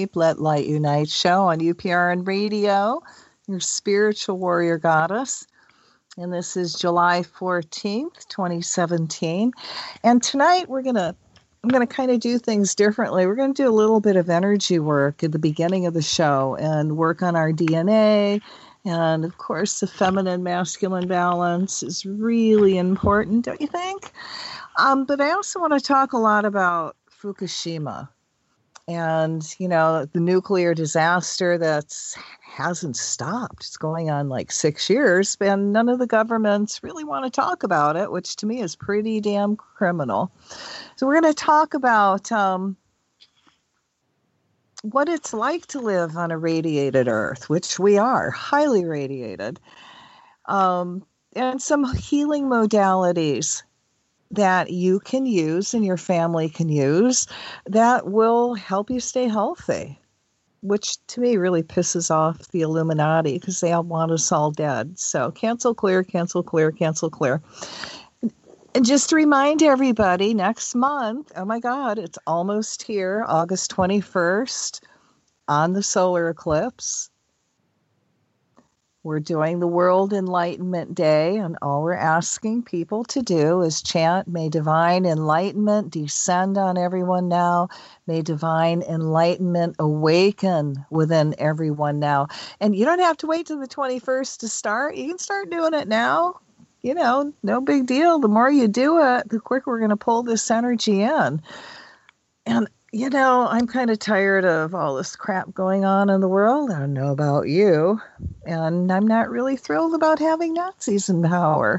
Let Light Unite show on UPRN Radio, your spiritual warrior goddess. And this is July 14th, 2017. And tonight I'm going to kind of do things differently. We're going to do a little bit of energy work at the beginning of the show and work on our DNA. And of course, the feminine masculine balance is really important, don't you think? But I also want to talk a lot about Fukushima and, the nuclear disaster that's hasn't stopped. It's going on like 6 years, and none of the governments really want to talk about it, which to me is pretty damn criminal. So we're going to talk about what it's like to live on a radiated Earth, which we are, highly radiated, and some healing modalities that you can use and your family can use that will help you stay healthy, which to me really pisses off the Illuminati because they all want us all dead. So cancel, clear, cancel, clear, cancel, clear. And just to remind everybody, next month, oh my God, it's almost here, August 21st, on the solar eclipse. We're doing the World Enlightenment Day, and all we're asking people to do is chant, "May divine enlightenment descend on everyone now. May divine enlightenment awaken within everyone now." And you don't have to wait till the 21st to start. You can start doing it now. No big deal. The more you do it, the quicker we're going to pull this energy in. And I'm kind of tired of all this crap going on in the world. I don't know about you. And I'm not really thrilled about having Nazis in power.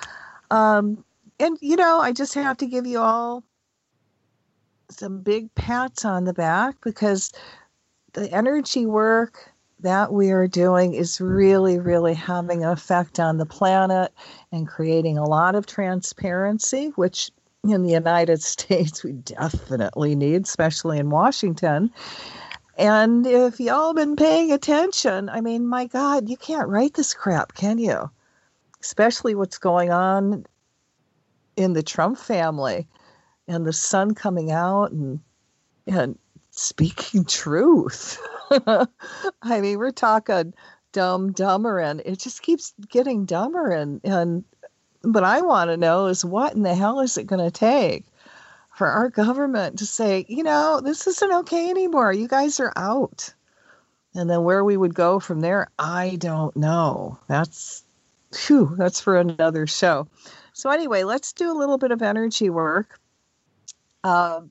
I just have to give you all some big pats on the back because the energy work that we are doing is really, really having an effect on the planet and creating a lot of transparency, which in the United States we definitely need, especially in Washington. And if y'all been paying attention, I mean, my God, you can't write this crap, can you? Especially what's going on in the Trump family and the sun coming out and speaking truth. I mean, we're talking dumber, and it just keeps getting dumber. And what I want to know is what in the hell is it going to take for our government to say, this isn't okay anymore. You guys are out. And then where we would go from there, I don't know. That's for another show. So anyway, let's do a little bit of energy work. All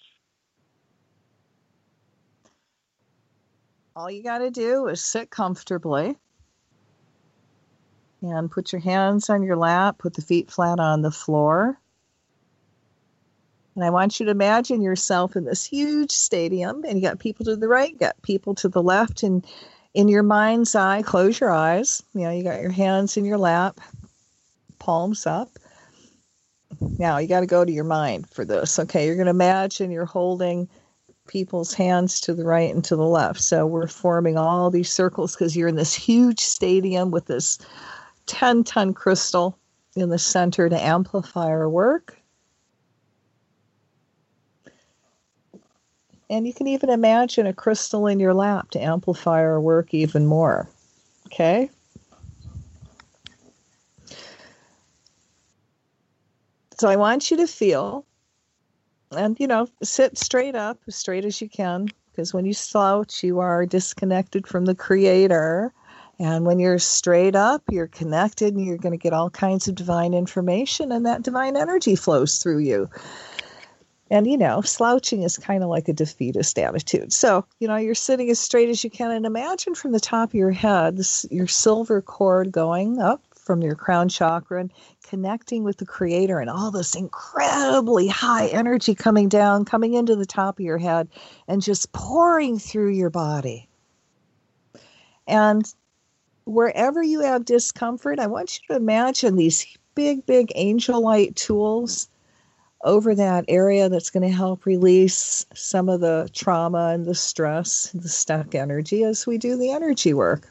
you got to do is sit comfortably and put your hands on your lap, put the feet flat on the floor. And I want you to imagine yourself in this huge stadium, and you got people to the right, you got people to the left, and in your mind's eye, close your eyes. You got your hands in your lap, palms up. Now you got to go to your mind for this. Okay, you're going to imagine you're holding people's hands to the right and to the left. So we're forming all these circles because you're in this huge stadium with this 10-ton crystal in the center to amplify our work. And you can even imagine a crystal in your lap to amplify our work even more. Okay? So I want you to feel, and, sit straight up, as straight as you can, because when you slouch, you are disconnected from the Creator. And when you're straight up, you're connected, and you're going to get all kinds of divine information, and that divine energy flows through you. And, slouching is kind of like a defeatist attitude. So, you're sitting as straight as you can, and imagine from the top of your head, your silver cord going up from your crown chakra and connecting with the Creator, and all this incredibly high energy coming down, coming into the top of your head and just pouring through your body. And wherever you have discomfort, I want you to imagine these big, big angel light tools over that area that's going to help release some of the trauma and the stress, the stuck energy as we do the energy work.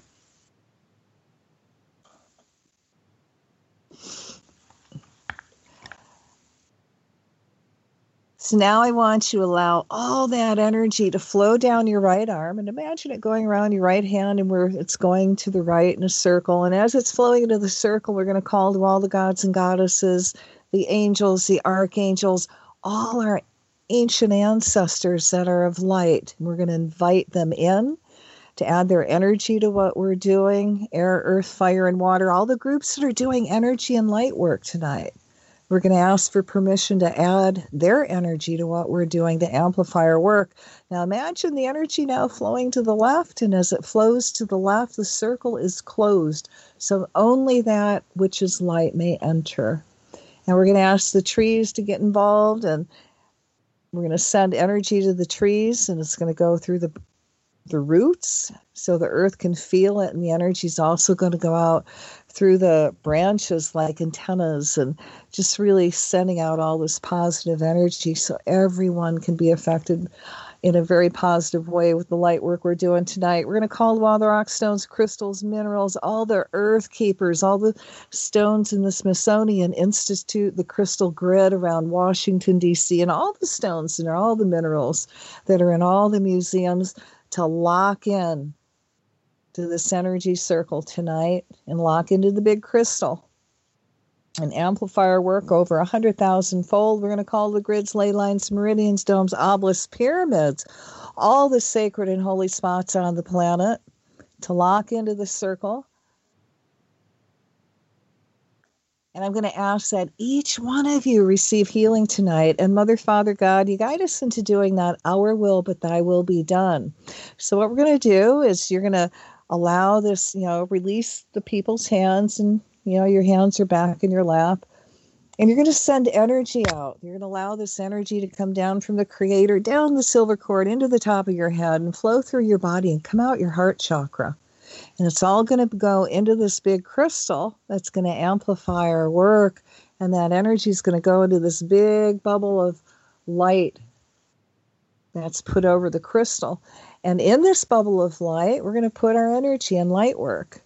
So now I want you to allow all that energy to flow down your right arm, and imagine it going around your right hand and where it's going to the right in a circle. And as it's flowing into the circle, we're going to call to all the gods and goddesses, the angels, the archangels, all our ancient ancestors that are of light. And we're going to invite them in to add their energy to what we're doing, air, earth, fire, and water, all the groups that are doing energy and light work tonight. We're going to ask for permission to add their energy to what we're doing to amplify our work. Now imagine the energy now flowing to the left, and as it flows to the left, the circle is closed. So only that which is light may enter. And we're going to ask the trees to get involved, and we're going to send energy to the trees, and it's going to go through the roots so the earth can feel it, and the energy is also going to go out through the branches like antennas, and just really sending out all this positive energy so everyone can be affected in a very positive way with the light work we're doing tonight. We're going to call all the rock stones, crystals, minerals, all the earth keepers, all the stones in the Smithsonian Institute, the crystal grid around Washington, D.C., and all the stones and all the minerals that are in all the museums to lock in to this energy circle tonight and lock into the big crystal and amplify our work over 100,000 fold. We're going to call the grids, ley lines, meridians, domes, obelisks, pyramids, all the sacred and holy spots on the planet to lock into the circle. And I'm going to ask that each one of you receive healing tonight. And Mother, Father, God, you guide us into doing not our will, but thy will be done. So what we're going to do is you're going to allow this, release the people's hands, and, your hands are back in your lap. And you're going to send energy out. You're going to allow this energy to come down from the Creator, down the silver cord, into the top of your head, and flow through your body and come out your heart chakra. And it's all going to go into this big crystal that's going to amplify our work. And that energy is going to go into this big bubble of light that's put over the crystal. And in this bubble of light, we're going to put our energy and light work.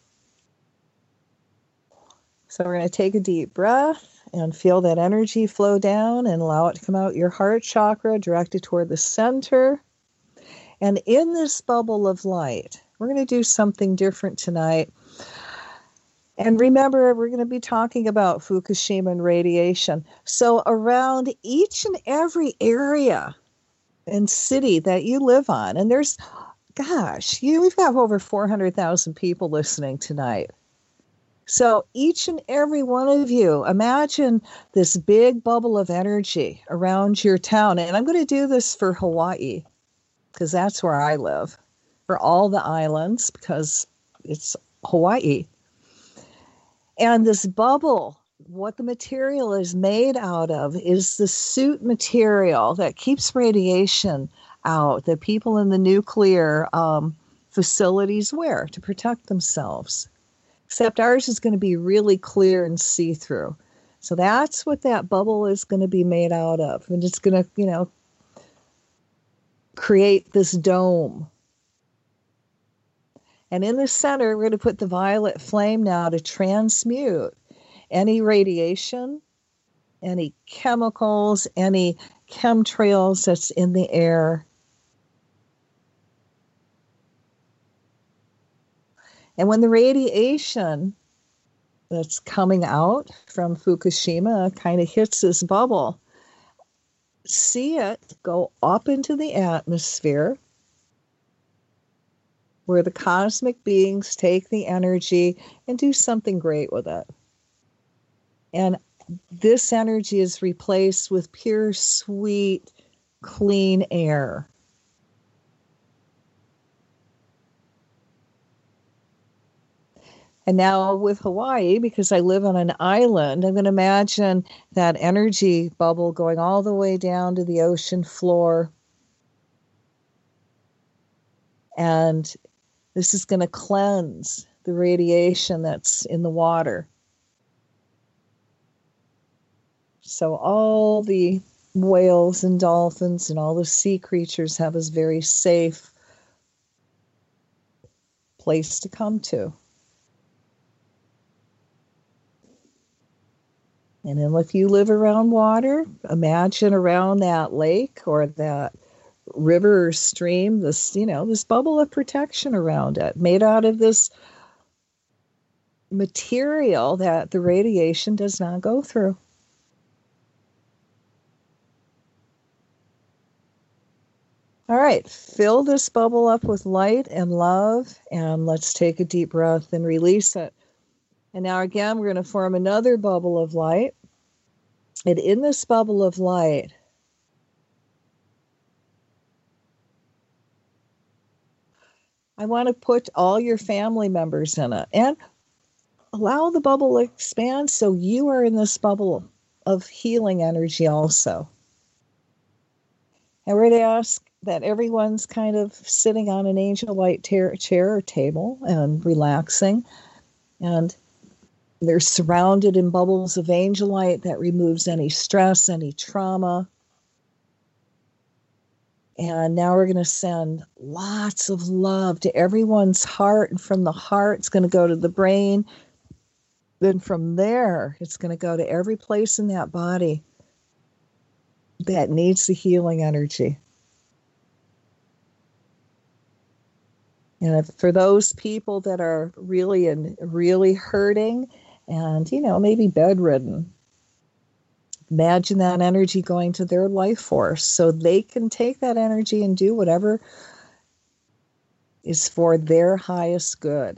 So we're going to take a deep breath and feel that energy flow down and allow it to come out your heart chakra, directed toward the center. And in this bubble of light, we're going to do something different tonight. And remember, we're going to be talking about Fukushima and radiation. So around each and every area and city that you live on, and there's, we've got over 400,000 people listening tonight. So each and every one of you, imagine this big bubble of energy around your town. And I'm going to do this for Hawaii, because that's where I live. For all the islands, because it's Hawaii. And this bubble, what the material is made out of is the suit material that keeps radiation out that people in the nuclear facilities wear to protect themselves. Except ours is going to be really clear and see-through. So that's what that bubble is going to be made out of. And it's going to, create this dome. And in the center, we're going to put the violet flame now to transmute any radiation, any chemicals, any chemtrails that's in the air. And when the radiation that's coming out from Fukushima kind of hits this bubble, see it go up into the atmosphere, where the cosmic beings take the energy and do something great with it. And this energy is replaced with pure, sweet, clean air. And now with Hawaii, because I live on an island, I'm going to imagine that energy bubble going all the way down to the ocean floor. And this is going to cleanse the radiation that's in the water. So all the whales and dolphins and all the sea creatures have a very safe place to come to. And then if you live around water, imagine around that lake or that river or stream, this bubble of protection around it, made out of this material that the radiation does not go through. All right, fill this bubble up with light and love, and let's take a deep breath and release it. And now again, we're going to form another bubble of light. And in this bubble of light, I want to put all your family members in it and allow the bubble to expand so you are in this bubble of healing energy also. And we're going to ask that everyone's kind of sitting on an angel light chair or table and relaxing. And they're surrounded in bubbles of angel light that removes any stress, any trauma. And now we're going to send lots of love to everyone's heart. And from the heart, it's going to go to the brain. Then from there, it's going to go to every place in that body that needs the healing energy. And for those people that are really hurting and, maybe bedridden, imagine that energy going to their life force so they can take that energy and do whatever is for their highest good.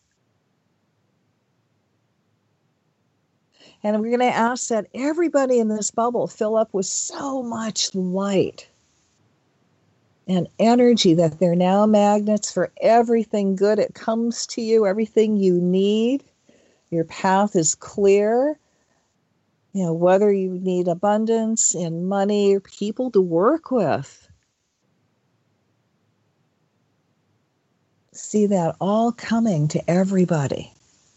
And we're going to ask that everybody in this bubble fill up with so much light and energy that they're now magnets for everything good. It comes to you, everything you need. Your path is clear. Whether you need abundance in money, people to work with. See that all coming to everybody.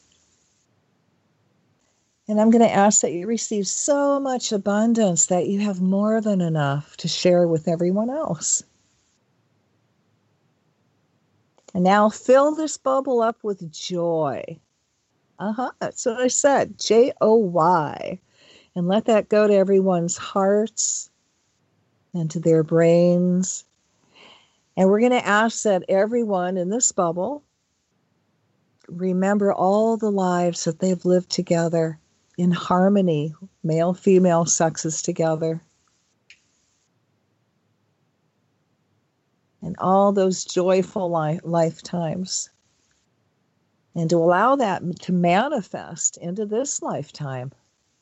And I'm going to ask that you receive so much abundance that you have more than enough to share with everyone else. And now fill this bubble up with joy. That's what I said, Joy. And let that go to everyone's hearts and to their brains. And we're going to ask that everyone in this bubble remember all the lives that they've lived together in harmony, male, female sexes together. And all those joyful lifetimes. And to allow that to manifest into this lifetime.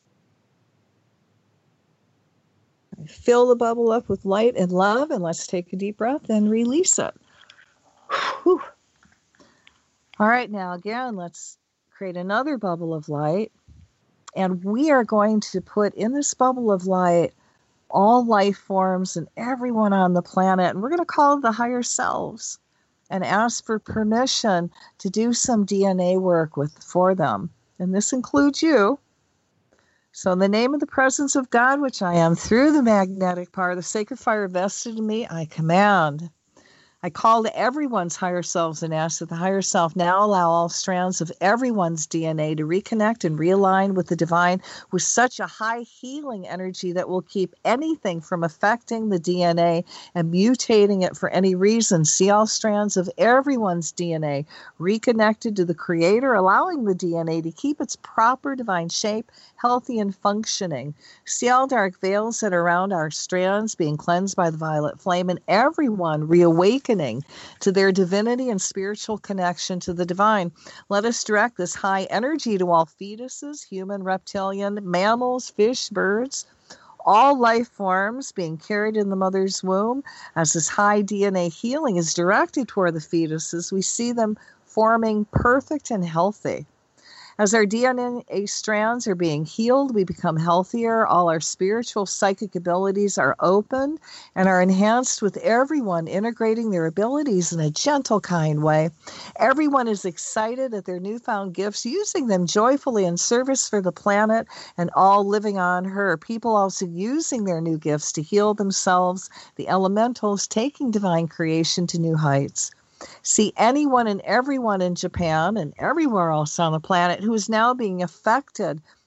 Fill the bubble up with light and love, and let's take a deep breath and release it. Whew. All right, now again, let's create another bubble of light. And we are going to put in this bubble of light all life forms and everyone on the planet. And we're going to call the higher selves and ask for permission to do some DNA work for them. And this includes you. So in the name of the presence of God, which I am, through the magnetic power, the sacred fire vested in me, I command. I call to everyone's higher selves and ask that the higher self now allow all strands of everyone's DNA to reconnect and realign with the divine with such a high healing energy that will keep anything from affecting the DNA and mutating it for any reason. See all strands of everyone's DNA reconnected to the Creator, allowing the DNA to keep its proper divine shape, healthy and functioning. See all dark veils that are around our strands being cleansed by the violet flame, and everyone reawakening to their divinity and spiritual connection to the divine. Let us direct this high energy to all fetuses, human, reptilian, mammals, fish, birds, all life forms being carried in the mother's womb. As this high DNA healing is directed toward the fetuses, we see them forming perfect and healthy. As our DNA strands are being healed, we become healthier. All our spiritual psychic abilities are opened and are enhanced with everyone integrating their abilities in a gentle, kind way. Everyone is excited at their newfound gifts, using them joyfully in service for the planet and all living on her. People also using their new gifts to heal themselves, the elementals taking divine creation to new heights. See anyone and everyone in Japan and everywhere else on the planet who is now being affected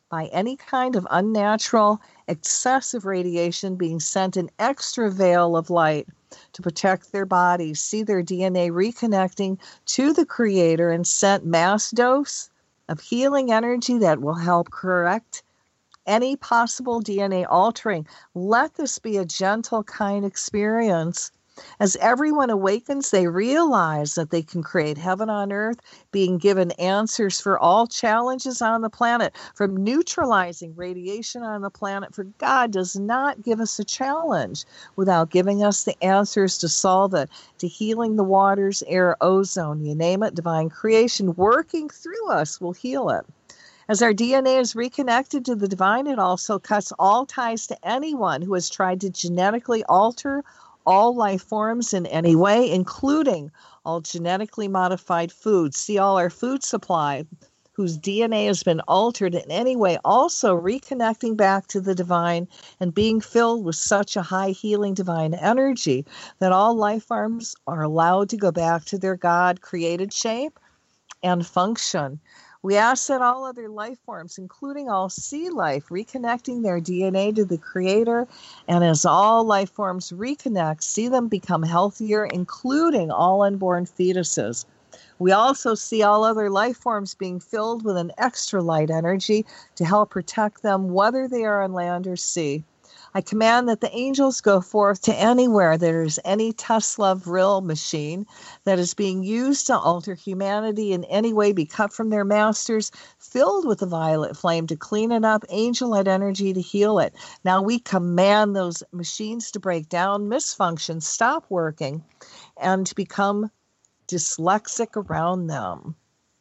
by any kind of unnatural, excessive radiation being sent an extra veil of light to protect their bodies, see their DNA reconnecting to the Creator, and sent mass dose of healing energy that will help correct any possible DNA altering. Let this be a gentle, kind experience. As everyone awakens, they realize that they can create heaven on earth, being given answers for all challenges on the planet, from neutralizing radiation on the planet. For God does not give us a challenge without giving us the answers to solve it, to healing the waters, air, ozone, you name it. Divine creation working through us will heal it. As our DNA is reconnected to the divine, it also cuts all ties to anyone who has tried to genetically alter all life forms in any way, including all genetically modified foods. See all our food supply whose DNA has been altered in any way, also reconnecting back to the divine and being filled with such a high healing divine energy that all life forms are allowed to go back to their God-created shape and function. We ask that all other life forms, including all sea life, reconnecting their DNA to the Creator, and as all life forms reconnect, see them become healthier, including all unborn fetuses. We also see all other life forms being filled with an extra light energy to help protect them, whether they are on land or sea. I command that the angels go forth to anywhere there is any Tesla vril machine that is being used to alter humanity in any way, be cut from their masters, filled with the violet flame to clean it up, angel light energy to heal it. Now we command those machines to break down, misfunction, stop working, and to become dyslexic around them.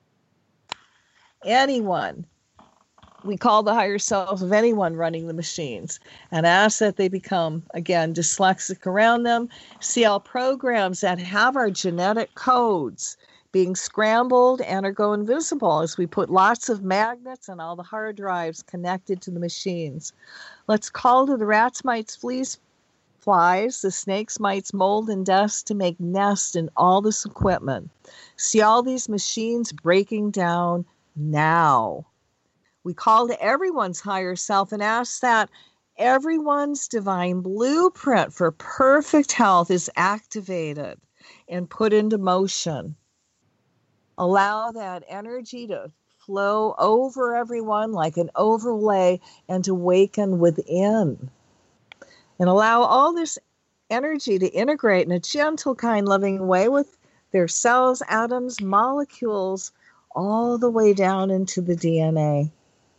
Anyone. We call the higher self of anyone running the machines and ask that they become, again, dyslexic around them. See all programs that have our genetic codes being scrambled and or go invisible as we put lots of magnets on all the hard drives connected to the machines. Let's call to the rats, mites, fleas, flies, the snakes, mites, mold, and dust to make nests in all this equipment. See all these machines breaking down now. We call to everyone's higher self and ask that everyone's divine blueprint for perfect health is activated and put into motion. Allow that energy to flow over everyone like an overlay and to awaken within. And allow all this energy to integrate in a gentle, kind, loving way with their cells, atoms, molecules, all the way down into the DNA.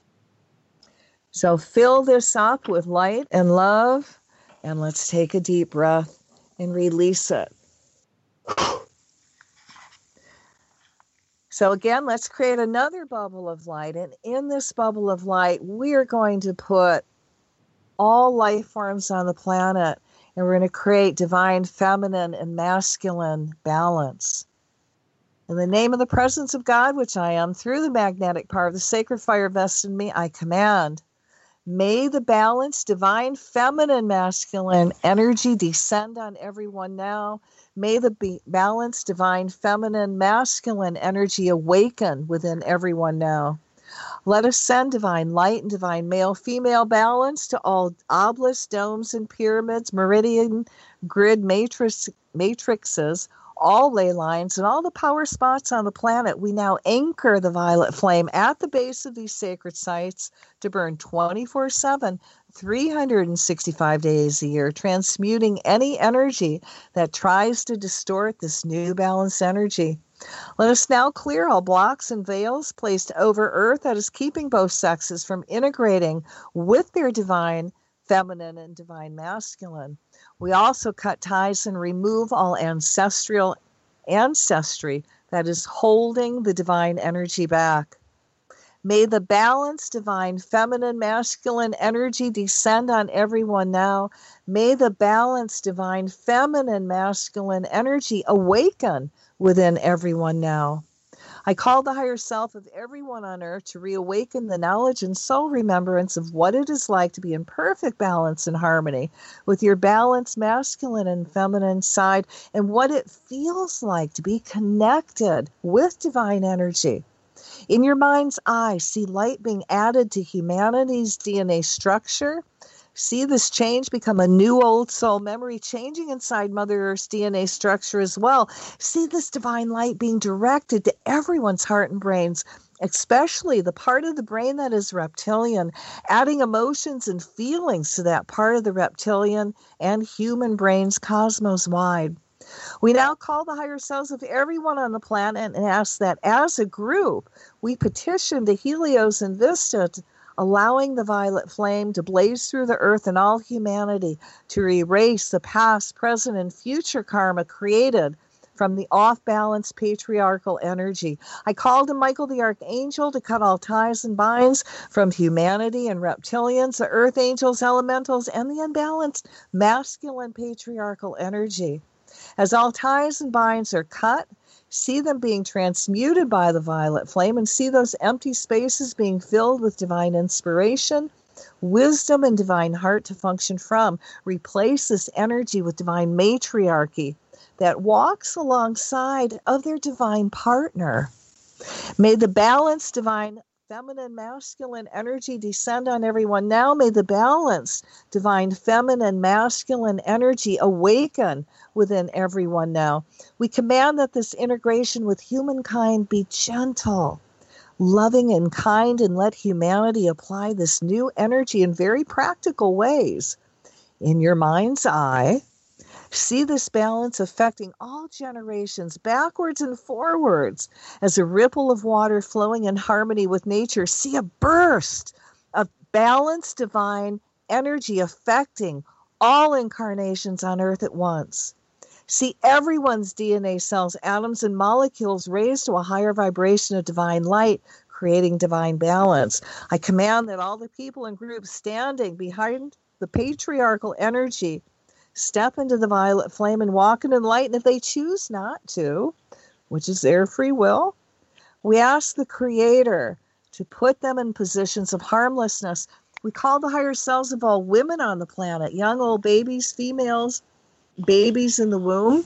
So fill this up with light and love, and let's take a deep breath and release it. So again, let's create another bubble of light, and in this bubble of light, we are going to put all life forms on the planet, and we're going to create divine feminine and masculine balance. In the name of the presence of God, which I am, through the magnetic power of the sacred fire vested in me, I command, may the balanced, divine, feminine, masculine energy descend on everyone now. May the balanced, divine, feminine, masculine energy awaken within everyone now. Let us send divine light and divine male, female balance to all obelisks, domes, and pyramids, meridian grid matrices, all ley lines, and all the power spots on the planet. We now anchor the violet flame at the base of these sacred sites to burn 24/7, 365 days a year, transmuting any energy that tries to distort this new balanced energy. Let us now clear all blocks and veils placed over earth that is keeping both sexes from integrating with their divine feminine and divine masculine. We also cut ties and remove all ancestral ancestry that is holding the divine energy back. May the balanced divine feminine masculine energy descend on everyone now. May the balanced divine feminine masculine energy awaken within everyone now. I call the higher self of everyone on earth to reawaken the knowledge and soul remembrance of what it is like to be in perfect balance and harmony with your balanced masculine and feminine side, and what it feels like to be connected with divine energy. In your mind's eye, see light being added to humanity's DNA structure. See this change become a new old soul memory changing inside Mother Earth's DNA structure as well. See this divine light being directed to everyone's heart and brains, especially the part of the brain that is reptilian, adding emotions and feelings to that part of the reptilian and human brains cosmos wide. We now call the higher selves of everyone on the planet and ask that as a group, we petition to Helios and Vista, allowing the violet flame to blaze through the earth and all humanity to erase the past, present, and future karma created from the off-balance patriarchal energy. I called to Michael the Archangel to cut all ties and binds from humanity and reptilians, the earth angels, elementals, and the unbalanced masculine patriarchal energy. As all ties and binds are cut, see them being transmuted by the violet flame and see those empty spaces being filled with divine inspiration, wisdom, and divine heart to function from. Replace this energy with divine matriarchy that walks alongside of their divine partner. May the balanced divine feminine masculine energy descend on everyone now. May the balanced divine feminine masculine energy awaken within everyone now. We command that this integration with humankind be gentle, loving, and kind, and let humanity apply this new energy in very practical ways. In your mind's eye, see this balance affecting all generations, backwards and forwards, as a ripple of water flowing in harmony with nature. See a burst of balanced divine energy affecting all incarnations on earth at once. See everyone's DNA cells, atoms, and molecules raised to a higher vibration of divine light, creating divine balance. I command that all the people and groups standing behind the patriarchal energy step into the violet flame and walk in the light. And if they choose not to, which is their free will, we ask the Creator to put them in positions of harmlessness. We call the higher selves of all women on the planet, young, old, babies, females, babies in the womb.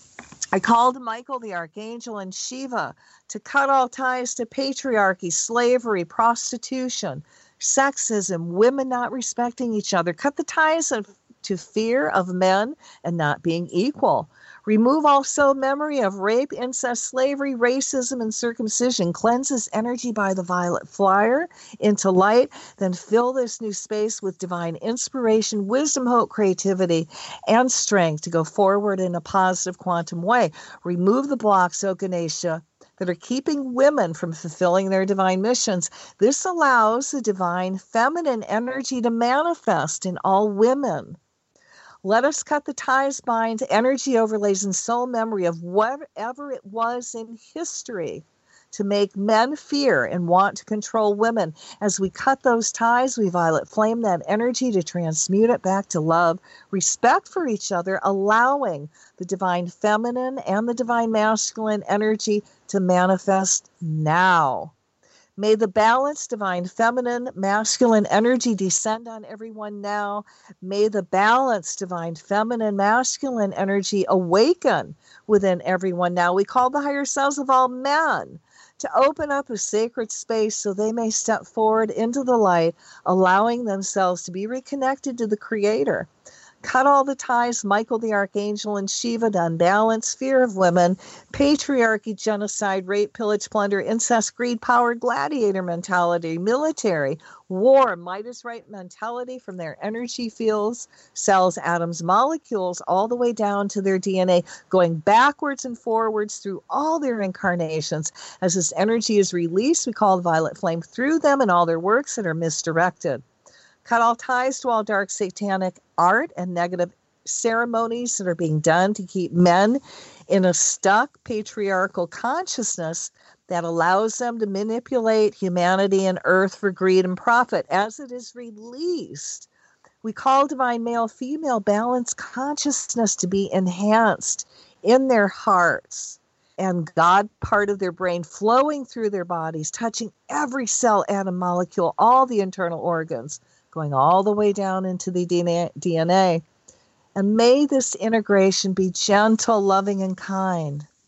I called Michael the Archangel and Shiva to cut all ties to patriarchy, slavery, prostitution, sexism, women not respecting each other. Cut the ties to fear of men and not being equal. Remove also memory of rape, incest, slavery, racism, and circumcision. Cleanse this energy by the violet flyer into light. Then fill this new space with divine inspiration, wisdom, hope, creativity, and strength to go forward in a positive quantum way. Remove the blocks, O Ganesha, that are keeping women from fulfilling their divine missions. This allows the divine feminine energy to manifest in all women. Let us cut the ties, binds, energy overlays, and soul memory of whatever it was in history to make men fear and want to control women. As we cut those ties, we violet flame that energy to transmute it back to love, respect for each other, allowing the divine feminine and the divine masculine energy to manifest now. May the balanced divine feminine masculine energy descend on everyone now. May the balanced divine feminine masculine energy awaken within everyone now. We call the higher selves of all men to open up a sacred space so they may step forward into the light, allowing themselves to be reconnected to the Creator. Cut all the ties, Michael the Archangel and Shiva, to unbalance, fear of women, patriarchy, genocide, rape, pillage, plunder, incest, greed, power, gladiator mentality, military, war, Midas right mentality from their energy fields, cells, atoms, molecules, all the way down to their DNA, going backwards and forwards through all their incarnations. As this energy is released, we call the violet flame through them and all their works that are misdirected. Cut all ties to all dark satanic art and negative ceremonies that are being done to keep men in a stuck patriarchal consciousness that allows them to manipulate humanity and earth for greed and profit. As it is released, we call divine male-female balance consciousness to be enhanced in their hearts and God part of their brain flowing through their bodies, touching every cell, atom, molecule, all the internal organs, going all the way down into the DNA. And may this integration be gentle, loving, and kind.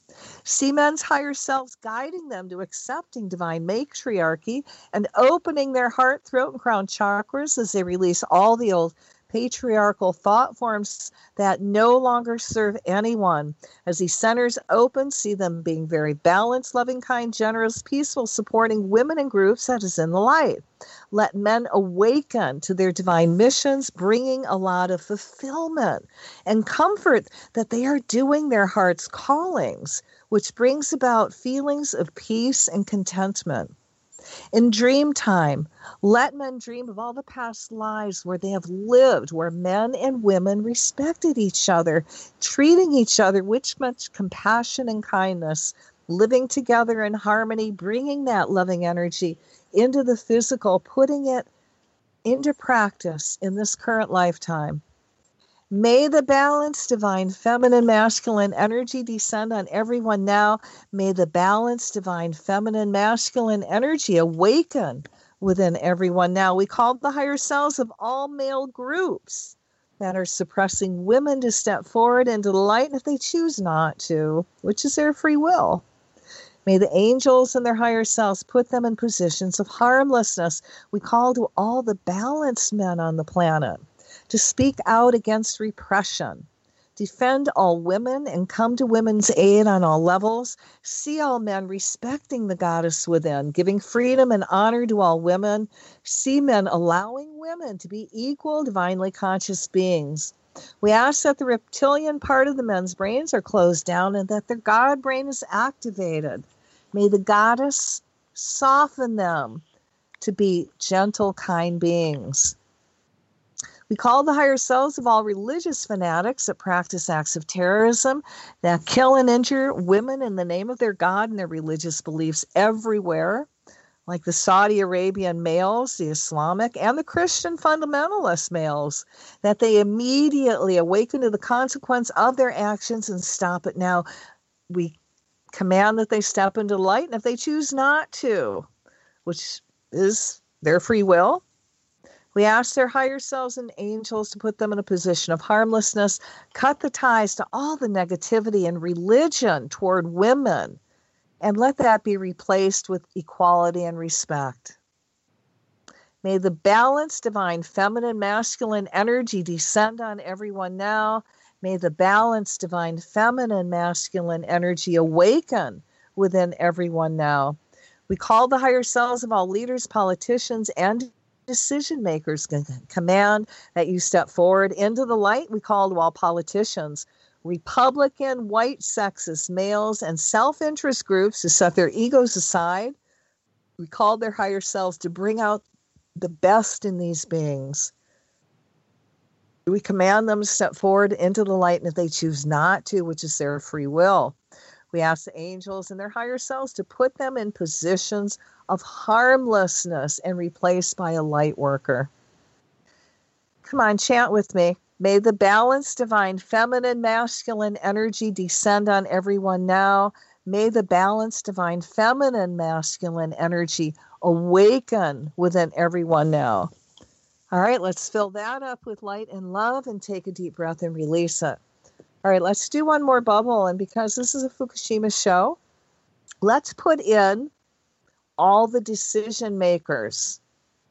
See men's higher selves guiding them to accepting divine matriarchy and opening their heart, throat, and crown chakras as they release all the old patriarchal thought forms that no longer serve anyone. As these centers open, see them being very balanced, loving, kind, generous, peaceful, supporting women and groups that is in the light. Let men awaken to their divine missions, bringing a lot of fulfillment and comfort that they are doing their heart's callings, which brings about feelings of peace and contentment. In dream time, let men dream of all the past lives where they have lived, where men and women respected each other, treating each other with much compassion and kindness, living together in harmony, bringing that loving energy into the physical, putting it into practice in this current lifetime. May the balanced divine feminine masculine energy descend on everyone now. May the balanced divine feminine masculine energy awaken within everyone now. We call the higher selves of all male groups that are suppressing women to step forward into the light if they choose not to, which is their free will. May the angels and their higher selves put them in positions of harmlessness. We call to all the balanced men on the planet to speak out against repression, defend all women and come to women's aid on all levels, see all men respecting the goddess within, giving freedom and honor to all women, see men allowing women to be equal, divinely conscious beings. We ask that the reptilian part of the men's brains are closed down and that their God brain is activated. May the goddess soften them to be gentle, kind beings. We call the higher selves of all religious fanatics that practice acts of terrorism, that kill and injure women in the name of their God and their religious beliefs everywhere, like the Saudi Arabian males, the Islamic, and the Christian fundamentalist males, that they immediately awaken to the consequence of their actions and stop it now. We command that they step into light, and if they choose not to, which is their free will, we ask their higher selves and angels to put them in a position of harmlessness, cut the ties to all the negativity and religion toward women, and let that be replaced with equality and respect. May the balanced divine feminine masculine energy descend on everyone now. May the balanced divine feminine masculine energy awaken within everyone now. We call the higher selves of all leaders, politicians, and decision makers, command that you step forward into the light. We call to all politicians, Republican, white, sexist males, and self-interest groups to set their egos aside. We call their higher selves to bring out the best in these beings. We command them to step forward into the light, and if they choose not to, which is their free will, we ask the angels and their higher selves to put them in positions of harmlessness and replaced by a light worker. Come on, chant with me. May the balanced divine feminine masculine energy descend on everyone now. May the balanced divine feminine masculine energy awaken within everyone now. All right, let's fill that up with light and love and take a deep breath and release it. All right, let's do one more bubble. And because this is a Fukushima show, let's put in all the decision makers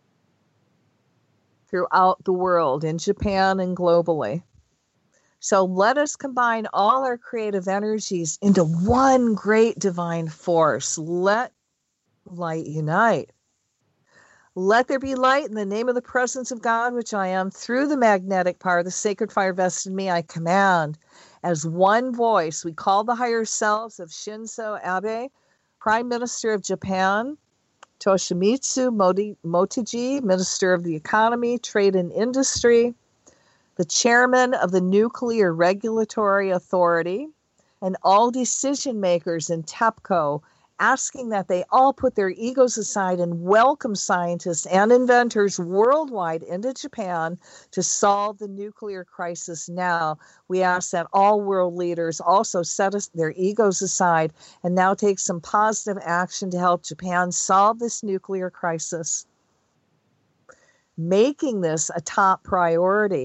throughout the world, in Japan and globally. So let us combine all our creative energies into one great divine force. Let light unite. Let there be light in the name of the presence of God, which I am. Through the magnetic power, the sacred fire vested in me, I command. As one voice, we call the higher selves of Shinzo Abe, Prime Minister of Japan, Toshimitsu Motegi, Minister of the Economy, Trade and Industry, the Chairman of the Nuclear Regulatory Authority, and all decision makers in TEPCO, asking that they all put their egos aside and welcome scientists and inventors worldwide into Japan to solve the nuclear crisis now. We ask that all world leaders also set their egos aside and now take some positive action to help Japan solve this nuclear crisis, making this a top priority.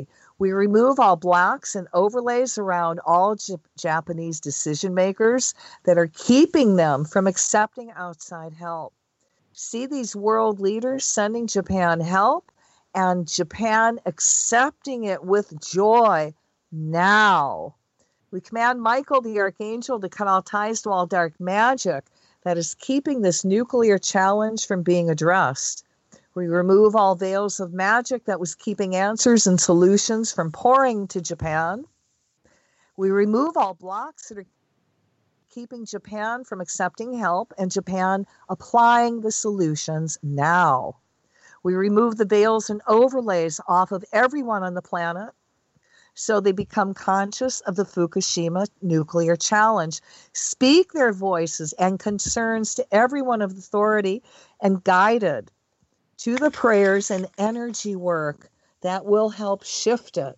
We remove all blocks and overlays around all Japanese decision makers that are keeping them from accepting outside help. See these world leaders sending Japan help and Japan accepting it with joy now. We command Michael the Archangel to cut all ties to all dark magic that is keeping this nuclear challenge from being addressed. We remove all veils of magic that was keeping answers and solutions from pouring to Japan. We remove all blocks that are keeping Japan from accepting help and Japan applying the solutions now. We remove the veils and overlays off of everyone on the planet so they become conscious of the Fukushima nuclear challenge. Speak their voices and concerns to everyone of authority and guided to the prayers and energy work that will help shift it,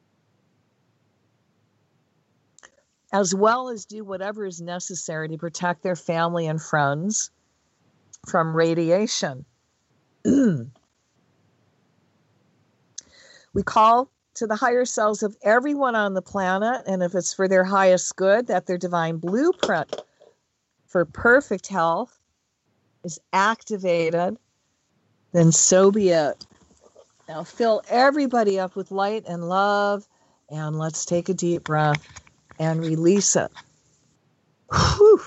as well as do whatever is necessary to protect their family and friends from radiation. We call to the higher selves of everyone on the planet, and if it's for their highest good, that their divine blueprint for perfect health is activated, then so be it. Now fill everybody up with light and love, and let's take a deep breath and release it. Whew.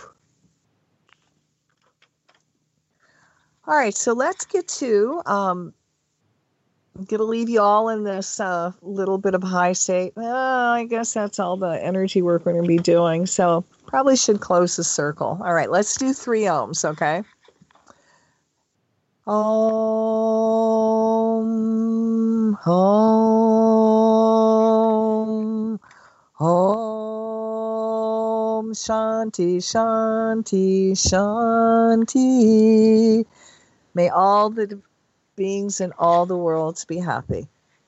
All right, so let's get to, I'm going to leave you all in this little bit of high state. I guess that's all the energy work we're going to be doing, so probably should close the circle. All right, let's do 3 ohms, okay? Om, Om, Om, Shanti, Shanti, Shanti. May all the beings in all the worlds be happy.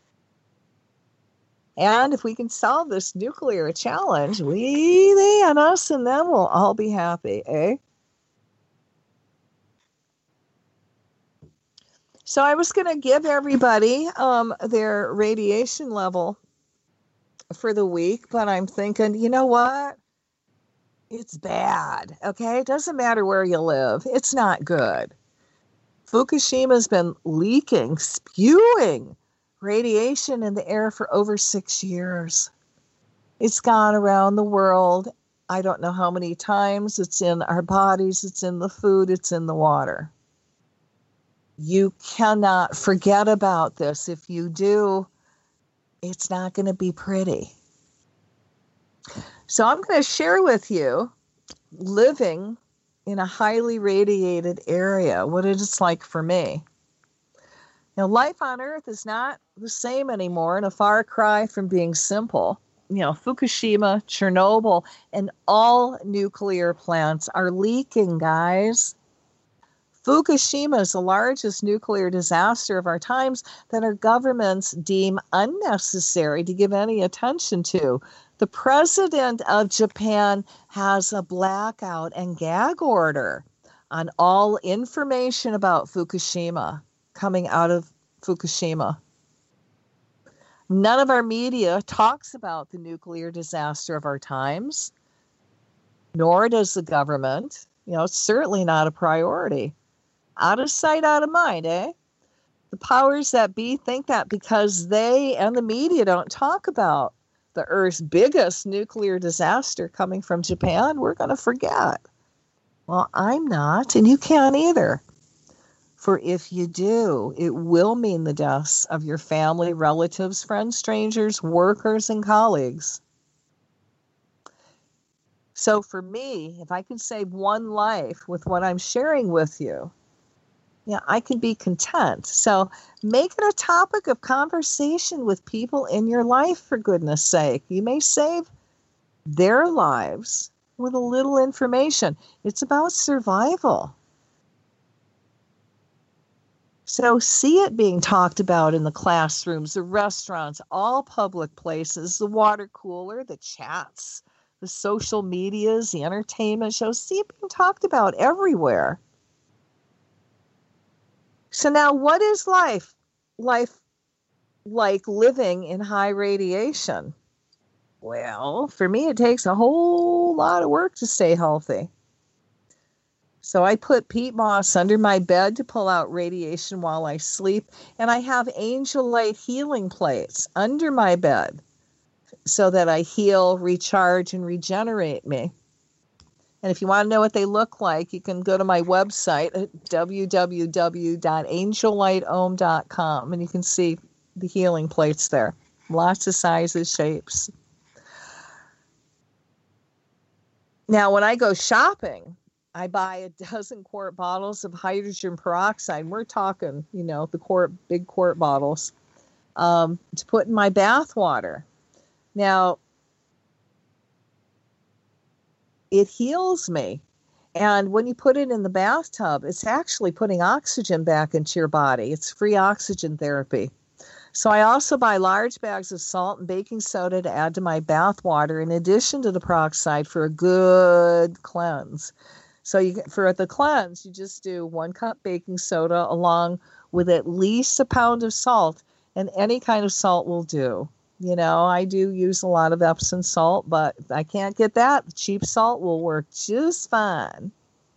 And if we can solve this nuclear challenge, we, they, and us, and them will all be happy, eh? So I was going to give everybody their radiation level for the week, but I'm thinking, you know what? It's bad, okay? It doesn't matter where you live. It's not good. Fukushima's been leaking, spewing radiation in the air for over 6 years. It's gone around the world. I don't know how many times. It's in our bodies. It's in the food. It's in the water. You cannot forget about this. If you do, it's not going to be pretty. So I'm going to share with you living in a highly radiated area, what it is like for me. Now, life on Earth is not the same anymore, and a far cry from being simple. You know, Fukushima, Chernobyl, and all nuclear plants are leaking, guys. Fukushima is the largest nuclear disaster of our times that our governments deem unnecessary to give any attention to. The president of Japan has a blackout and gag order on all information about Fukushima coming out of Fukushima. None of our media talks about the nuclear disaster of our times, nor does the government. You know, it's certainly not a priority. Out of sight, out of mind, eh? The powers that be think that because they and the media don't talk about the Earth's biggest nuclear disaster coming from Japan, we're going to forget. Well, I'm not, and you can't either. For if you do, it will mean the deaths of your family, relatives, friends, strangers, workers, and colleagues. So for me, if I can save one life with what I'm sharing with you, yeah, I can be content. So make it a topic of conversation with people in your life, for goodness sake. You may save their lives with a little information. It's about survival. So see it being talked about in the classrooms, the restaurants, all public places, the water cooler, the chats, the social medias, the entertainment shows. See it being talked about everywhere. So now what is life? Life like living in high radiation? Well, for me, it takes a whole lot of work to stay healthy. So I put peat moss under my bed to pull out radiation while I sleep. And I have angel light healing plates under my bed so that I heal, recharge, and regenerate me. And if you want to know what they look like, you can go to my website at www.angellightohm.com and you can see the healing plates there. Lots of sizes, shapes. Now, when I go shopping, I buy a dozen quart bottles of hydrogen peroxide. We're talking, the big quart bottles, to put in my bath water. Now, it heals me. And when you put it in the bathtub, it's actually putting oxygen back into your body. It's free oxygen therapy. So I also buy large bags of salt and baking soda to add to my bath water in addition to the peroxide for a good cleanse. So for the cleanse, you just do 1 cup baking soda along with at least a pound of salt, and any kind of salt will do. I do use a lot of Epsom salt, but if I can't get that, the cheap salt will work just fine.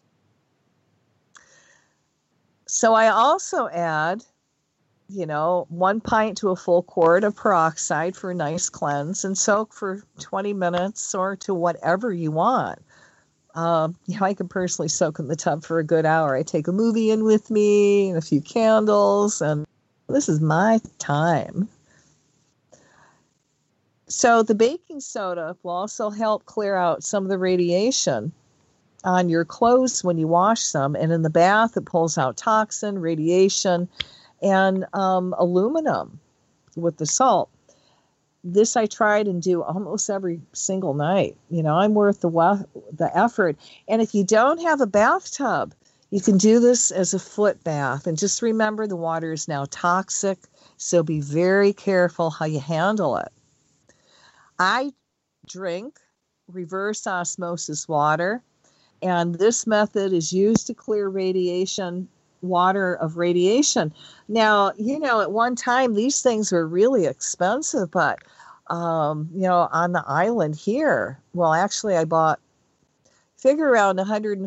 So I also add, 1 pint to a full quart of peroxide for a nice cleanse and soak for 20 minutes or to whatever you want. I can personally soak in the tub for a good hour. I take a movie in with me and a few candles, and this is my time. So the baking soda will also help clear out some of the radiation on your clothes when you wash them. And in the bath, it pulls out toxin, radiation, and aluminum with the salt. This I tried and do almost every single night. I'm worth the effort. And if you don't have a bathtub, you can do this as a foot bath. And just remember, the water is now toxic, so be very careful how you handle it. I drink reverse osmosis water, and this method is used to clear water of radiation. Now, at one time, these things were really expensive, but, on the island here, well, actually, I figure around $150,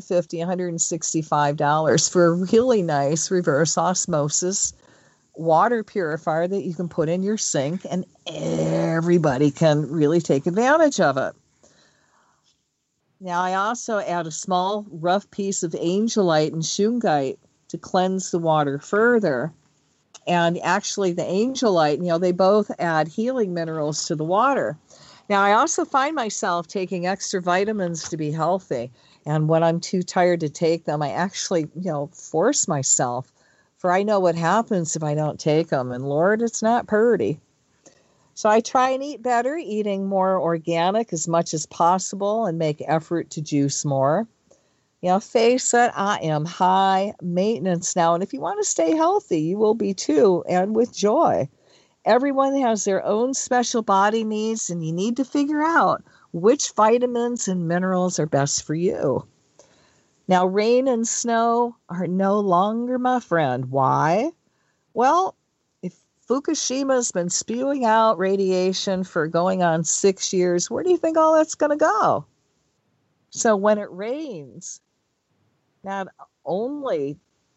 $165 for a really nice reverse osmosis water purifier that you can put in your sink, and everybody can really take advantage of it. Now, I also add a small rough piece of angelite and shungite to cleanse the water further. And actually, the angelite, they both add healing minerals to the water. Now, I also find myself taking extra vitamins to be healthy. And when I'm too tired to take them, I actually, force myself. For I know what happens if I don't take them. And Lord, it's not pretty. So I try and eat better, eating more organic as much as possible and make effort to juice more. Face it, I am high maintenance now. And if you want to stay healthy, you will be too, and with joy. Everyone has their own special body needs, and you need to figure out which vitamins and minerals are best for you. Now, rain and snow are no longer my friend. Why? Well, if Fukushima's been spewing out radiation for going on 6 years, where do you think all that's going to go? So when it rains, not only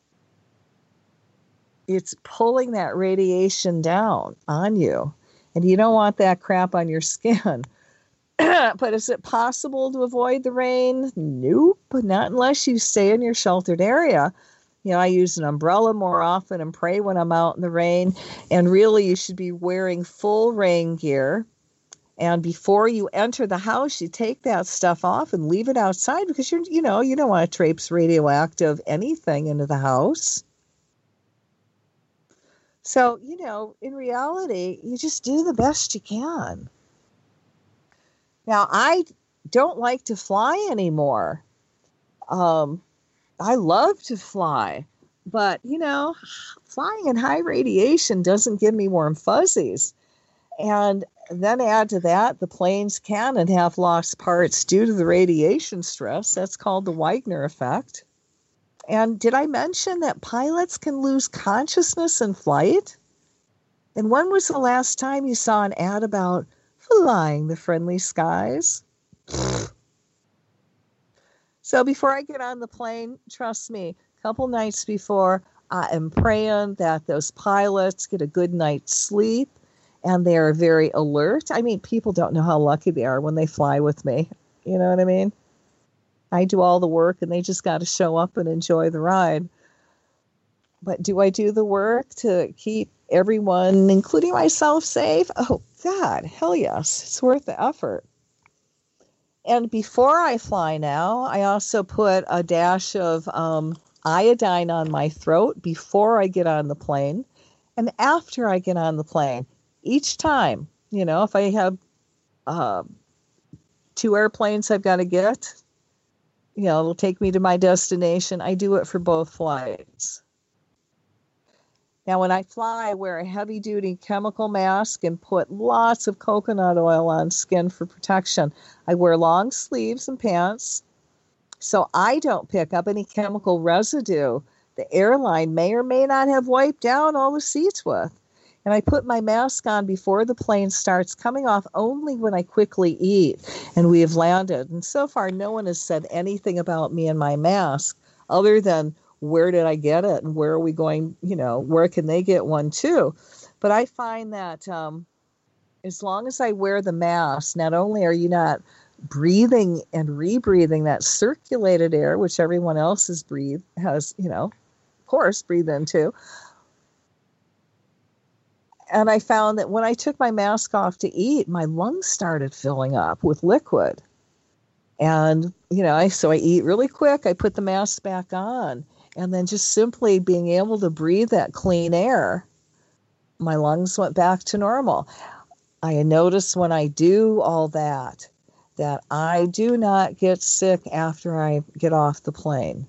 it's pulling that radiation down on you, and you don't want that crap on your skin. But is it possible to avoid the rain? Nope, not unless you stay in your sheltered area. I use an umbrella more often and pray when I'm out in the rain. And really, you should be wearing full rain gear. And before you enter the house, you take that stuff off and leave it outside because you don't want to traipse radioactive anything into the house. So, in reality, you just do the best you can. Now, I don't like to fly anymore. I love to fly, but, flying in high radiation doesn't give me warm fuzzies. And then add to that, the planes can and have lost parts due to the radiation stress. That's called the Wegener effect. And did I mention that pilots can lose consciousness in flight? And when was the last time you saw an ad about flying the friendly skies? So before I get on the plane, trust me, a couple nights before, I am praying that those pilots get a good night's sleep and they are very alert. I mean, people don't know how lucky they are when they fly with me. You know what I mean? I do all the work and they just got to show up and enjoy the ride. But do I do the work to keep everyone, including myself, safe? Oh, God, hell yes. It's worth the effort. And before I fly now, I also put a dash of iodine on my throat before I get on the plane and after I get on the plane. Each time, if I have uh, two airplanes I've got to get, it'll take me to my destination. I do it for both flights. Now, when I fly, I wear a heavy-duty chemical mask and put lots of coconut oil on skin for protection. I wear long sleeves and pants so I don't pick up any chemical residue the airline may or may not have wiped down all the seats with. And I put my mask on before the plane starts coming off only when I quickly eat and we have landed. And so far, no one has said anything about me and my mask other than where did I get it and where are we going, where can they get one too? But I find that as long as I wear the mask, not only are you not breathing and rebreathing that circulated air, which everyone else has, of course, breathed into. And I found that when I took my mask off to eat, my lungs started filling up with liquid. And, so I eat really quick. I put the mask back on. And then just simply being able to breathe that clean air, my lungs went back to normal. I notice when I do all that I do not get sick after I get off the plane.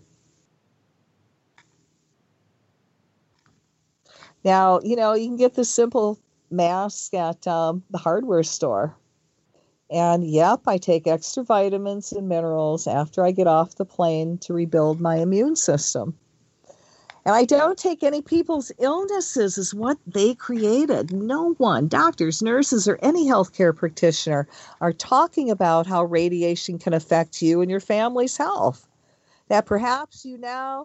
Now, you can get the simple mask at the hardware store. And yep, I take extra vitamins and minerals after I get off the plane to rebuild my immune system. And I don't take any people's illnesses as what they created. No one, doctors, nurses, or any healthcare practitioner are talking about how radiation can affect you and your family's health. That perhaps you now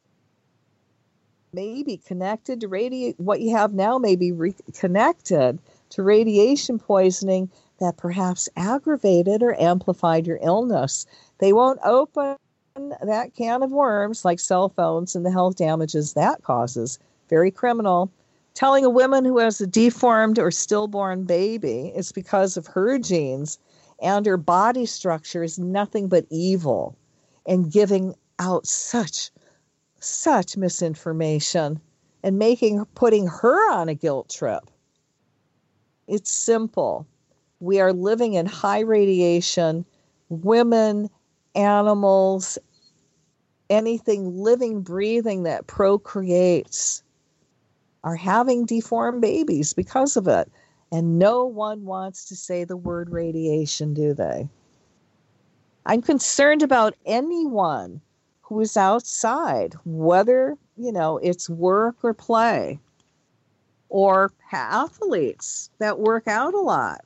may be connected to what you have now may be connected to radiation poisoning that perhaps aggravated or amplified your illness. They won't open that can of worms like cell phones and the health damages that causes. Very criminal. Telling a woman who has a deformed or stillborn baby it's because of her genes and her body structure is nothing but evil, and giving out such misinformation and putting her on a guilt trip. It's simple. We are living in high radiation. Women, animals, anything living, breathing that procreates are having deformed babies because of it. And no one wants to say the word radiation, do they? I'm concerned about anyone who is outside, whether, it's work or play, or athletes that work out a lot.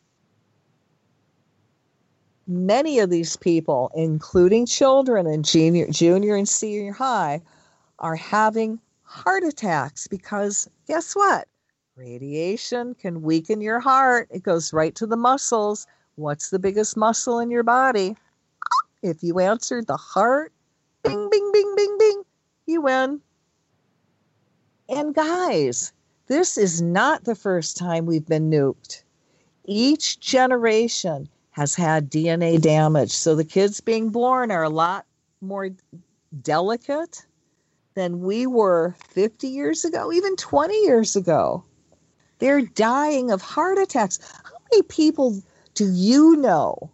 Many of these people, including children in junior and senior high, are having heart attacks because guess what? Radiation can weaken your heart. It goes right to the muscles. What's the biggest muscle in your body? If you answered the heart, bing, bing, bing, bing, bing, you win. And guys, this is not the first time we've been nuked. Each generation has had DNA damage. So the kids being born are a lot more delicate than we were 50 years ago, even 20 years ago. They're dying of heart attacks. How many people do you know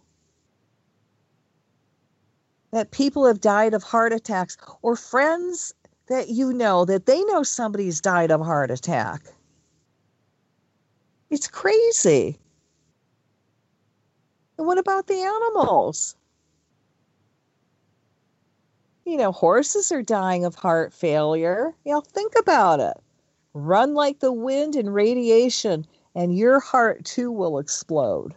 that people have died of heart attacks, or friends that you know that they know somebody's died of a heart attack? It's crazy. And what about the animals? Horses are dying of heart failure. Think about it. Run like the wind in radiation, and your heart too will explode.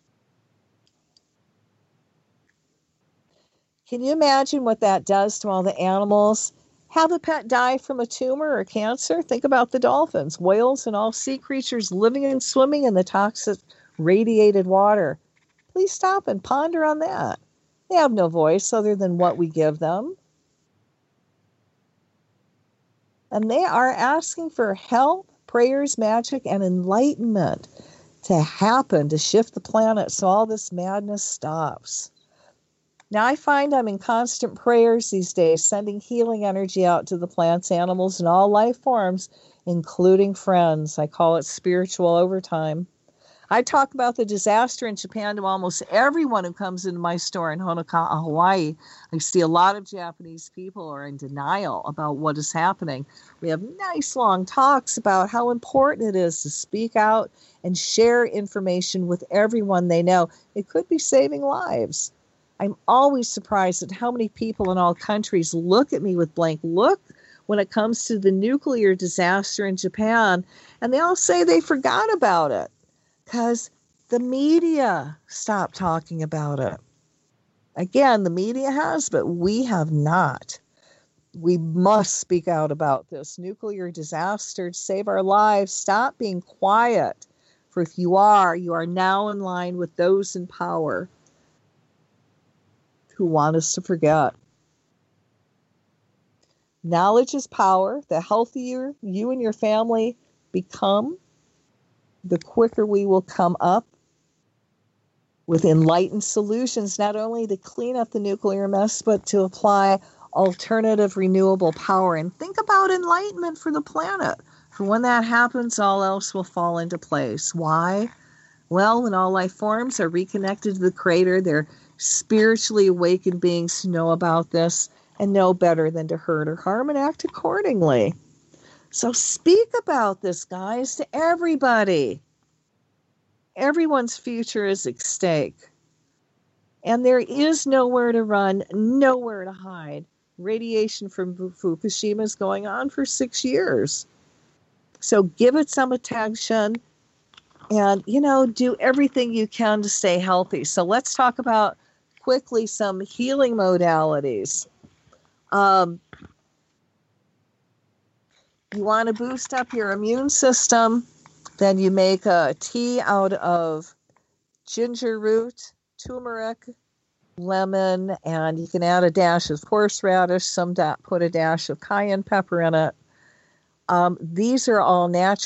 Can you imagine what that does to all the animals? Have a pet die from a tumor or cancer? Think about the dolphins, whales, and all sea creatures living and swimming in the toxic radiated water. Please stop and ponder on that. They have no voice other than what we give them. And they are asking for help, prayers, magic, and enlightenment to happen to shift the planet so all this madness stops. Now, I find I'm in constant prayers these days, sending healing energy out to the plants, animals, and all life forms, including friends. I call it spiritual overtime. I talk about the disaster in Japan to almost everyone who comes into my store in Honoka'a, Hawaii. I see a lot of Japanese people are in denial about what is happening. We have nice long talks about how important it is to speak out and share information with everyone they know. It could be saving lives. I'm always surprised at how many people in all countries look at me with blank look when it comes to the nuclear disaster in Japan, and they all say they forgot about it because the media stopped talking about it. Again, the media has, but we have not. We must speak out about this nuclear disaster to save our lives. Stop being quiet. For if you are now in line with those in power who want us to forget. Knowledge is power. The healthier you and your family become, the quicker we will come up with enlightened solutions, not only to clean up the nuclear mess, but to apply alternative renewable power. And think about enlightenment for the planet. For when that happens, all else will fall into place. Why? Well, when all life forms are reconnected to the Creator, they're spiritually awakened beings who know about this and know better than to hurt or harm and act accordingly. So speak about this, guys, to everybody. Everyone's future is at stake. And there is nowhere to run, nowhere to hide. Radiation from Fukushima is going on for 6 years. So give it some attention and, do everything you can to stay healthy. So let's talk about quickly some healing modalities. You want to boost up your immune system, then you make a tea out of ginger root, turmeric, lemon, and you can add a dash of horseradish, put a dash of cayenne pepper in it. These are all natural